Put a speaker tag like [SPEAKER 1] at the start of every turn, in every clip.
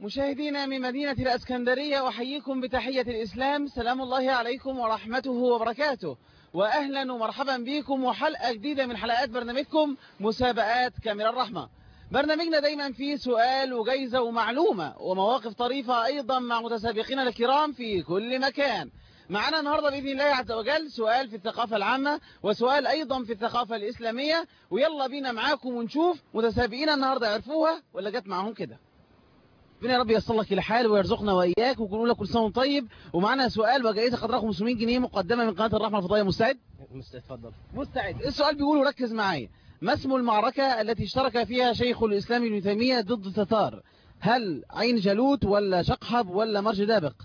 [SPEAKER 1] مشاهدينا من مدينة الإسكندرية، أحييكم بتحية الإسلام، سلام الله عليكم ورحمته وبركاته، وأهلا ومرحبا بكم وحلقة جديدة من حلقات برنامجكم مسابقات كاميرا الرحمة. برنامجنا دايما فيه سؤال وجايزة ومعلومة ومواقف طريفة أيضا مع متسابقين الكرام في كل مكان. معنا النهاردة بإذن الله عز وجل سؤال في الثقافة العامة وسؤال أيضا في الثقافة الإسلامية، ويلا بينا معاكم ونشوف متسابقين النهاردة يعرفوها ولا جت معهم كده. ربنا يا رب ييسر لك الحال ويرزقنا واياك ويكون لك كل سنه وانت طيب. ومعنا سؤال وجائزه قدرها 500 جنيه مقدمه من قناه الرحمه الفضائيه. مستعد؟
[SPEAKER 2] اتفضل.
[SPEAKER 1] مستعد. السؤال بيقول ركز معايا: ما اسم المعركه التي اشترك فيها شيخ الاسلام ابن تيميه ضد التتار؟ هل عين جالوت ولا شقحب ولا مرج دابق؟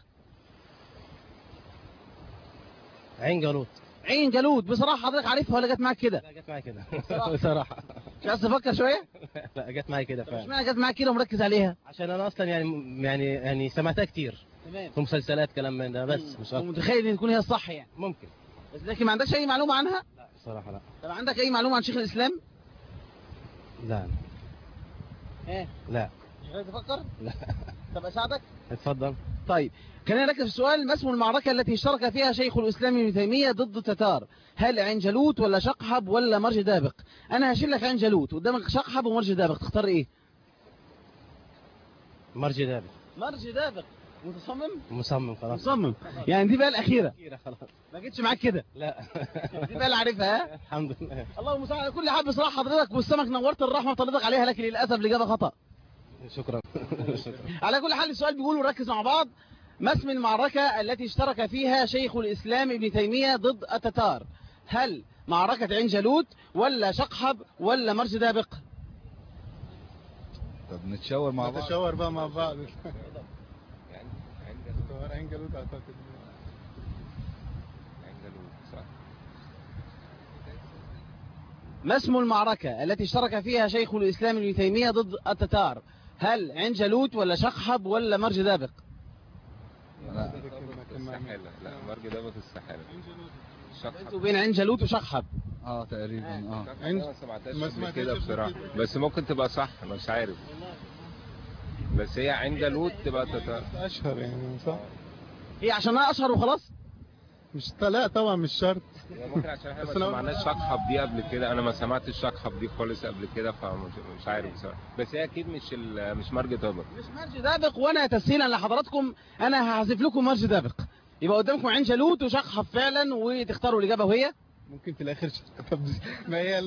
[SPEAKER 2] عين جالوت.
[SPEAKER 1] عين جالوت. بصراحه حضرتك عارفها ولا جت معاك كده؟
[SPEAKER 2] لا، جت معايا كده بصراحه.
[SPEAKER 1] مش عايز تفكر شويه؟
[SPEAKER 2] لا، جت معايا كده فعلا.
[SPEAKER 1] اشمعنى جت معاك كده ومركز عليها؟
[SPEAKER 2] عشان انا اصلا يعني سمعتها كتير.
[SPEAKER 1] تمام.
[SPEAKER 2] في مسلسلات كلام من ده بس مش اكتر.
[SPEAKER 1] ومتخيل ان تكون هي الصح يعني؟
[SPEAKER 2] ممكن.
[SPEAKER 1] بس لكن ما عندكش اي معلومه عنها؟
[SPEAKER 2] لا بصراحه لا.
[SPEAKER 1] طب عندك اي معلومه عن شيخ الاسلام؟
[SPEAKER 2] لا.
[SPEAKER 1] ايه؟
[SPEAKER 2] لا.
[SPEAKER 1] مش عايز تفكر؟
[SPEAKER 2] لا.
[SPEAKER 1] طب اساعدك؟
[SPEAKER 2] اتفضل.
[SPEAKER 1] طيب خلينا نركز في السؤال: ما اسم المعركة التي اشترك فيها شيخ الإسلام ابن تيمية ضد التتار؟ هل عين جالوت ولا شقحب ولا مرج دابق؟ أنا هشيل لك عين جالوت قدامك شقحب ومرج دابق، تختار إيه؟
[SPEAKER 2] مرج دابق.
[SPEAKER 1] مرج دابق. متصمم؟
[SPEAKER 2] مصمم خلاص.
[SPEAKER 1] مصمم. يعني دي بقى الأخيرة.
[SPEAKER 2] خلاص.
[SPEAKER 1] ما جتش معاك كده؟
[SPEAKER 2] لا.
[SPEAKER 1] دي بقى اللي عارفها. ها؟
[SPEAKER 2] الحمد لله.
[SPEAKER 1] اللهم صل على كل حال. بصراحة حضرتك والسمك نورت الرحمة وطلتك عليها، لكن للأسف الإجابة خطأ.
[SPEAKER 2] شكرا.
[SPEAKER 1] على كل حال السؤال بيقول وركز مع بعض: ما اسم المعركة التي اشترك فيها شيخ الإسلام ابن تيمية ضد التتار؟ هل معركة عين جالوت ولا شقحب ولا مرج دابق؟
[SPEAKER 3] طب نتشاور مع بعض.
[SPEAKER 4] نتشاور بقى مع بعض. يعني عين جالوت اعتقد.
[SPEAKER 3] عين جالوت صح.
[SPEAKER 1] ما اسم المعركة التي اشترك فيها شيخ الإسلام ابن تيمية ضد التتار؟ هل عين جالوت ولا شقحب ولا مرج دابق؟
[SPEAKER 3] لا السحالة. لا مرج دابق السحالة.
[SPEAKER 1] شقحب. بين عين جالوت وشقحب.
[SPEAKER 3] تقريبا.
[SPEAKER 4] ما
[SPEAKER 3] سمعتهاش قبل كده بصراحة، بس ممكن تبقى صح، انا مش عارف، بس هي عين جالوت تبقى تتار
[SPEAKER 4] اشهر يعني صح.
[SPEAKER 1] هي عشانها اشهر وخلاص؟
[SPEAKER 4] مش لا طبعا مش شرط.
[SPEAKER 3] ممكن عشان احنا ما سمعناش شقحب دي قبل كده، انا ما سمعتش شقحب دي خالص قبل كده، فمش عارف بصراحة، بس هي اكيد مش مرج دابق.
[SPEAKER 1] مش مرج دابق. وانا تسهيلا لحضراتكم انا هحذف لكم مرج دابق، يبقى قدامكم عين جالوت وشقحب فعلا، وتختاروا الاجابه وهي
[SPEAKER 4] ممكن في الاخر طب ما هي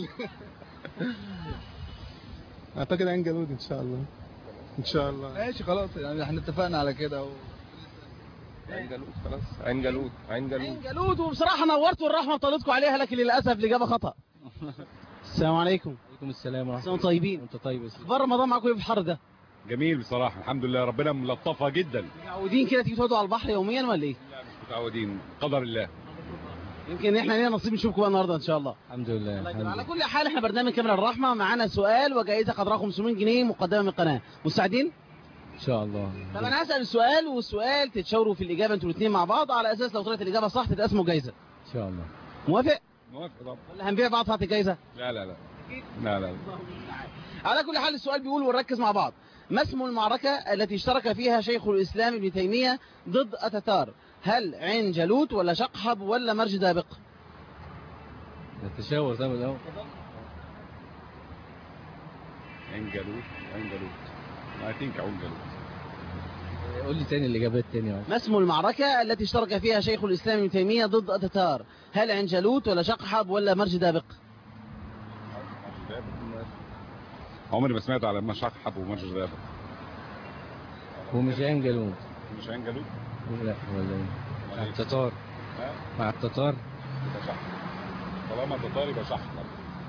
[SPEAKER 4] اعتقد عين جالوت ان شاء الله. ان شاء الله.
[SPEAKER 3] ماشي خلاص، يعني احنا اتفقنا على كده عين جالوت خلاص. عين جالوت. عين
[SPEAKER 1] جالوت. وبصراحه نورتوا الرحمه وطلتكم عليها، لكن للاسف الاجابه خطا. السلام عليكم.
[SPEAKER 2] وعليكم السلام ورحمه
[SPEAKER 1] الله. طيبين.
[SPEAKER 2] انت طيب.
[SPEAKER 1] اخبار رمضان معاكم ايه في الحر ده؟
[SPEAKER 5] جميل بصراحه، الحمد لله، ربنا ملطفها جدا.
[SPEAKER 1] متعودين كده تيجوا تقعدوا على البحر يوميا ولا ايه؟
[SPEAKER 5] لا مش متعودين، قدر الله.
[SPEAKER 1] يمكن احنا لينا نصيب نشوفكم بقى النهارده ان شاء الله.
[SPEAKER 2] الحمد لله.
[SPEAKER 1] على كل حال احنا برنامج كاميرا الرحمه، معانا سؤال وجائزه قدرها 500 جنيه مقدمه من القناه. مستعدين؟
[SPEAKER 2] ان شاء الله.
[SPEAKER 1] طب انا هسال السؤال والسؤال تتشاوروا في الاجابه انتوا الاثنين مع بعض، على اساس لو طلعت الاجابه صح تتقسموا جائزه.
[SPEAKER 2] ان شاء الله.
[SPEAKER 1] موافق؟
[SPEAKER 5] موافق طبعا.
[SPEAKER 1] ولا هنبيع بعض ساعه الجائزه؟
[SPEAKER 5] لا لا لا. لا لا.
[SPEAKER 1] على كل حال السؤال بيقول ونركز مع بعض: ما اسم المعركة التي اشترك فيها شيخ الإسلام ابن تيمية ضد التتار؟ هل عين جالوت ولا شقحب ولا مرج دابق؟
[SPEAKER 2] نتشاور طيب الاول.
[SPEAKER 5] عين جالوت. عين جالوت. I think عين جالوت.
[SPEAKER 2] قول لي تاني الاجابات تاني.
[SPEAKER 1] ما اسم المعركة التي اشترك فيها شيخ الإسلام ابن تيمية ضد التتار؟ هل عين جالوت ولا شقحب ولا مرج دابق؟
[SPEAKER 5] عمري ما سمعت على شقحب ومرج دابق.
[SPEAKER 2] ومش عين جالوت.
[SPEAKER 5] مش عين جالوت؟
[SPEAKER 2] لا ولا ايه؟ مع التتار. مع التتار
[SPEAKER 5] يبقى شقحب. طالما تتار يبقى شقحب.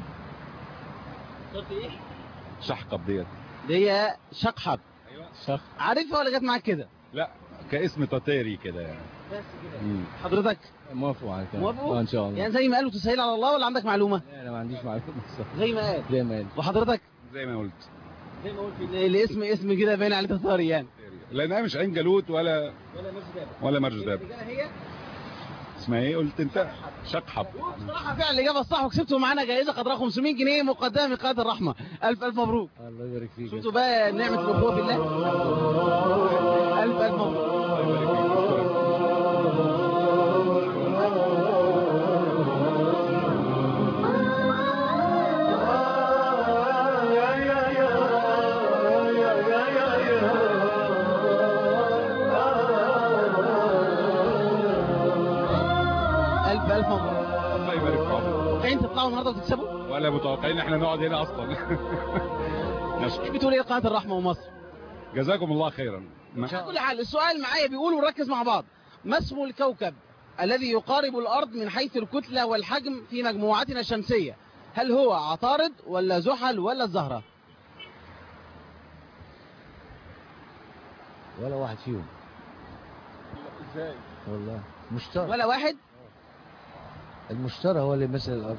[SPEAKER 1] قلت ايه؟
[SPEAKER 5] شقحب ديت.
[SPEAKER 1] دي شقحب.
[SPEAKER 5] ايوه
[SPEAKER 2] شق.
[SPEAKER 1] عارفها ولا جت معاك كده؟
[SPEAKER 5] لا كاسم تتاري كده يعني.
[SPEAKER 1] بس كده. حضرتك
[SPEAKER 2] موافق على كده.
[SPEAKER 1] موافق؟
[SPEAKER 2] ان شاء الله.
[SPEAKER 1] يعني زي ما قالوا تسهيل على الله، ولا عندك معلومة؟
[SPEAKER 2] لا انا ما عنديش معلومه.
[SPEAKER 1] زي ما قال.
[SPEAKER 2] زي ما قال.
[SPEAKER 1] وحضرتك؟
[SPEAKER 5] زي ما قلت.
[SPEAKER 1] زي ما قلت الاسم اسم كده باين عليه تتاري يعني.
[SPEAKER 5] لانها مش عين جالوت ولا
[SPEAKER 1] مرج دابق.
[SPEAKER 5] ولا مرج دابق.
[SPEAKER 1] الإجابة هي
[SPEAKER 5] اسمها ايه قلت انت؟ شقحب.
[SPEAKER 1] بصراحه فعلا الاجابه الصح، وكسبتوا معانا جائزه قدرها 500 جنيه مقدمه من قناه الرحمه. الف الف مبروك.
[SPEAKER 2] الله يبارك فيك.
[SPEAKER 1] شفتوا بقى نعمه الاخوه في الله. الف الف مبروك.
[SPEAKER 5] الله يبارك فيك.
[SPEAKER 1] الف الف مبروك.
[SPEAKER 5] الله يبارك فيك.
[SPEAKER 1] متوقعين تطلعوا النهارده وتكسبوا؟
[SPEAKER 5] ولا متوقعين احنا نقعد هنا اصلا.
[SPEAKER 1] بتقول ايه قناه الرحمه ومصر؟
[SPEAKER 5] جزاكم الله خيرا.
[SPEAKER 1] على كل حال السؤال معايا بيقول ونركز مع بعض. ما اسم الكوكب الذي يقارب الأرض من حيث الكتلة والحجم في مجموعتنا الشمسية؟ هل هو عطارد ولا زحل ولا الزهرة؟
[SPEAKER 2] ولا واحد فيهم.
[SPEAKER 4] ازاي؟
[SPEAKER 2] والله مشتري.
[SPEAKER 1] ولا واحد؟
[SPEAKER 2] المشتري هو اللي مثل الأرض.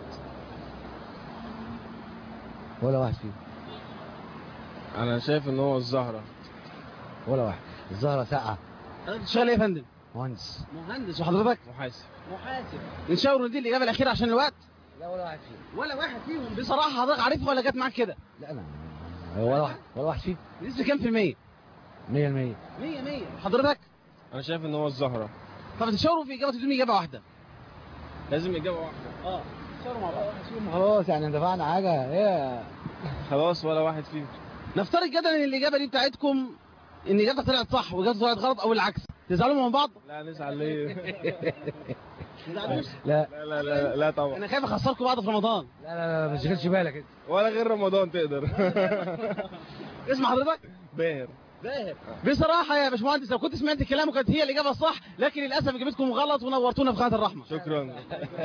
[SPEAKER 2] ولا واحد فيهم.
[SPEAKER 6] انا شايف ان هو الزهرة.
[SPEAKER 2] ولا واحد. الزهرة ساقعة.
[SPEAKER 1] شغال ايه يا فندم؟
[SPEAKER 2] مهندس.
[SPEAKER 1] مهندس. وحضرتك؟
[SPEAKER 6] محاسب.
[SPEAKER 1] محاسب. نشاور ندي الإجابة الأخيرة عشان الوقت.
[SPEAKER 2] لا ولا واحد فيهم.
[SPEAKER 1] ولا واحد فيهم. بصراحة حضرتك عارفها ولا جت معاك كده؟
[SPEAKER 2] لا أنا ولا واحد فيهم.
[SPEAKER 1] نسبة كام في المية؟
[SPEAKER 2] 100%.
[SPEAKER 1] 100. حضرتك؟
[SPEAKER 6] انا شايف ان هو الزهرة.
[SPEAKER 1] طب تشاوروا في إجابة تدوني إجابة واحدة.
[SPEAKER 6] لازم اجابة واحدة.
[SPEAKER 1] تشاوروا مع بعض.
[SPEAKER 2] خلاص يعني دفعنا حاجة ايه.
[SPEAKER 6] خلاص ولا واحد فيهم.
[SPEAKER 1] نفترض جدا ان الاجابه دي بتاعتكم ان اجابتها طلعت صح واجابتها طلعت غلط او العكس، تزعلوا من بعض؟
[SPEAKER 6] لا نزعل ليه؟
[SPEAKER 1] تزعلوش؟
[SPEAKER 2] لا
[SPEAKER 6] لا طبعا.
[SPEAKER 1] انا خايف اخسركم بعض في رمضان.
[SPEAKER 2] لا ما تشغلش بالك انت.
[SPEAKER 6] ولا غير رمضان تقدر.
[SPEAKER 1] اسم حضرتك؟
[SPEAKER 6] باهر.
[SPEAKER 1] باهر. بصراحه يا باشمهندس لو كنت سمعت كلامه كانت هي الاجابه الصح، لكن للاسف اجابتكم غلط ونورتونا في قناه الرحمه.
[SPEAKER 6] شكرا.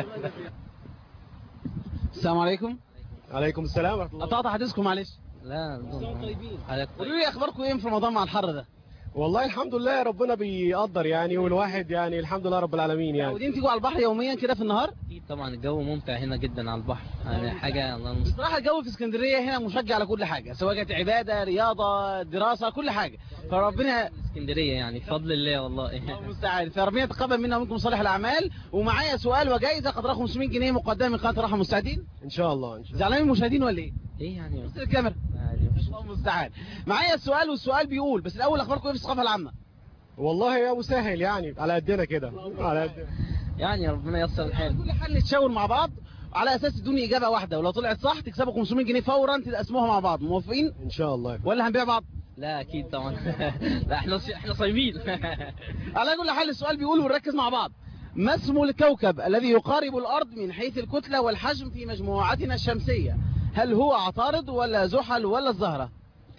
[SPEAKER 1] السلام عليكم.
[SPEAKER 4] عليكم السلام ورحمه الله.
[SPEAKER 1] قطعت حديثكم معلش.
[SPEAKER 2] لا
[SPEAKER 1] طيبين.
[SPEAKER 2] حضرتك
[SPEAKER 1] قولوا لي اخباركم ايه في رمضان مع الحر ده؟
[SPEAKER 4] والله الحمد لله ربنا بيقدر يعني، والواحد يعني الحمد لله رب العالمين يعني.
[SPEAKER 1] متعودين تيجوا على البحر يوميا كده في النهار؟
[SPEAKER 7] اكيد طبعا الجو ممتع هنا جدا على البحر، يعني حاجه الله المستعان.
[SPEAKER 1] بصراحه الجو في اسكندريه هنا مشجع على كل حاجه، سواء كانت عباده رياضه دراسه كل حاجه، فربنا
[SPEAKER 7] اسكندريه يعني بفضل الله والله.
[SPEAKER 1] الله المستعان، فربنا يتقبل منا ومنكم صالح الاعمال. ومعايا سؤال وجائزه قدرها 500 جنيه مقدمه من قناه الرحمه. مستعدين؟
[SPEAKER 4] ان شاء الله ان شاء الله.
[SPEAKER 1] زعلانين من المشاهدين ولا ايه؟
[SPEAKER 7] ايه يعني؟
[SPEAKER 1] بص الكاميرا. الله المستعان. معايا السؤال والسؤال بيقول، بس الاول اخباركم ايه في الثقافه العامه؟
[SPEAKER 4] والله يا مسهل يعني على قدنا كده على قدنا.
[SPEAKER 7] يعني ربنا ييسر الحال.
[SPEAKER 1] كل حل نتشاور مع بعض على اساس تدوني اجابه واحده، ولو طلعت صح تكسبوا 500 جنيه فورا تقسموها مع بعض. موافقين؟
[SPEAKER 4] ان شاء الله.
[SPEAKER 1] ولا هنبيع بعض؟
[SPEAKER 7] لا اكيد طبعا. لا احنا صايمين.
[SPEAKER 1] على كل حال السؤال بيقول ونركز مع بعض. ما اسم الكوكب الذي يقارب الارض من حيث الكتله والحجم في مجموعتنا الشمسيه؟ هل هو عطارد ولا زحل ولا الزهره؟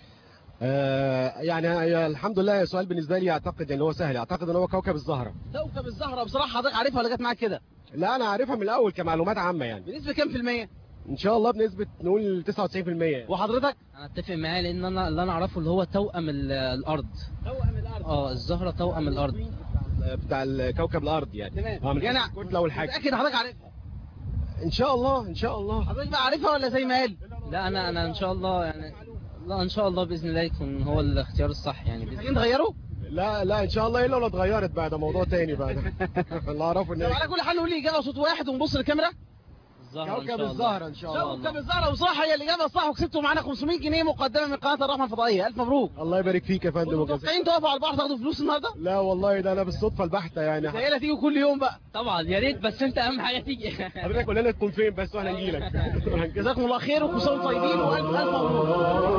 [SPEAKER 4] يعني الحمد لله السؤال بالنسبه لي اعتقد ان هو سهل، اعتقد ان هو كوكب الزهره.
[SPEAKER 1] كوكب الزهره. بصراحه حضرتك عارفها ولا جت معاك كده؟
[SPEAKER 4] لا انا عارفها من الاول كمعلومات عامه يعني.
[SPEAKER 1] بنسبه كام في الميه؟
[SPEAKER 4] ان شاء الله بنسبه نقول 99%.
[SPEAKER 1] وحضرتك؟
[SPEAKER 7] انا اتفق معاه لان انا اللي انا اعرفه اللي هو توأم الارض.
[SPEAKER 1] توأم الارض.
[SPEAKER 7] الزهره توأم الارض.
[SPEAKER 4] بتاع الكوكب الارض يعني.
[SPEAKER 1] تمام.
[SPEAKER 4] من
[SPEAKER 1] يعني
[SPEAKER 4] الكتله والحجم.
[SPEAKER 1] متاكد حضرتك عارفها؟
[SPEAKER 4] ان شاء الله ان شاء الله.
[SPEAKER 1] حضرتك بقى عارفها ولا زي ما قال؟
[SPEAKER 7] لا انا ان شاء الله يعني، لا ان شاء الله باذن الله يكون هو الاختيار الصح يعني.
[SPEAKER 1] محتاجين تغيروا؟
[SPEAKER 4] لا ان شاء الله الا لو اتغيرت بقى ده موضوع تاني بقى. اللي اعرفه ان
[SPEAKER 1] طب على كل حال نقول لي اجابه صوت واحد ونبص للكاميرا.
[SPEAKER 7] الزهره ان شاء
[SPEAKER 4] كوكب
[SPEAKER 7] الله.
[SPEAKER 4] الزهره ان شاء الله.
[SPEAKER 1] كوكب الزهره. وصح هي الاجابه الصح، وكسبتوا معانا 500 جنيه مقدمه من قناه الرحمه الفضائيه. الف مبروك.
[SPEAKER 4] الله يبارك فيك يا فندم.
[SPEAKER 1] متوقعين تقفوا على البحر تاخدوا فلوس النهارده؟
[SPEAKER 4] لا والله ده انا بالصدفه البحته يعني.
[SPEAKER 1] تخيل تيجوا كل يوم بقى.
[SPEAKER 7] طبعا يا ريت، بس انت اهم حاجه تيجي.
[SPEAKER 4] حضرتك قول لنا تكون فين بس واحنا نجي لك.
[SPEAKER 1] جزاكم الله خير وكل سنه وانتم طيبين والف الف مبروك.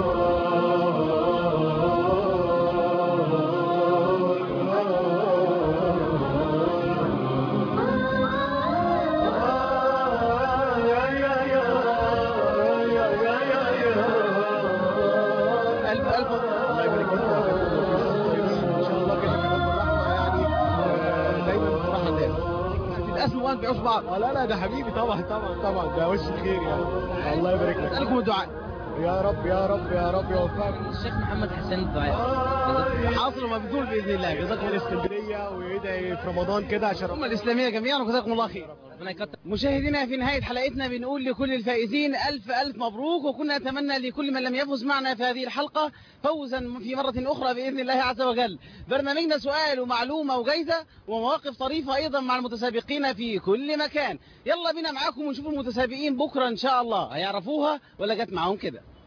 [SPEAKER 4] الله يبارك فيك يا فندم. ان شاء الله كده كمان بالرحمه يعني دايما بصراحه الناس.
[SPEAKER 1] تتقاسموا وما تبيعوش بعض.
[SPEAKER 4] لا ده حبيبي طبعا ده وش الخير يعني. الله يبارك لك.
[SPEAKER 1] اسالكم الدعاء.
[SPEAKER 4] يا رب يا رب يا رب يوفقك.
[SPEAKER 7] الشيخ محمد حسين الدعاء.
[SPEAKER 1] حاصل ومبذول باذن الله. جزاكم
[SPEAKER 4] من
[SPEAKER 1] الله خير.
[SPEAKER 4] اسكندريه ويدعي في رمضان كده عشان
[SPEAKER 1] الامه الاسلاميه جميعا وجزاكم الله خير.
[SPEAKER 7] ربنا يكتر.
[SPEAKER 1] مشاهدينا في نهاية حلقتنا بنقول لكل الفائزين ألف ألف مبروك، وكنا نتمنى لكل من لم يفز معنا في هذه الحلقة فوزا في مرة أخرى بإذن الله عز وجل. برنامجنا سؤال ومعلومة وجايزة ومواقف طريفة أيضا مع المتسابقين في كل مكان. يلا بينا معاكم ونشوف المتسابقين بكرة إن شاء الله هيعرفوها ولا جت معاهم كده.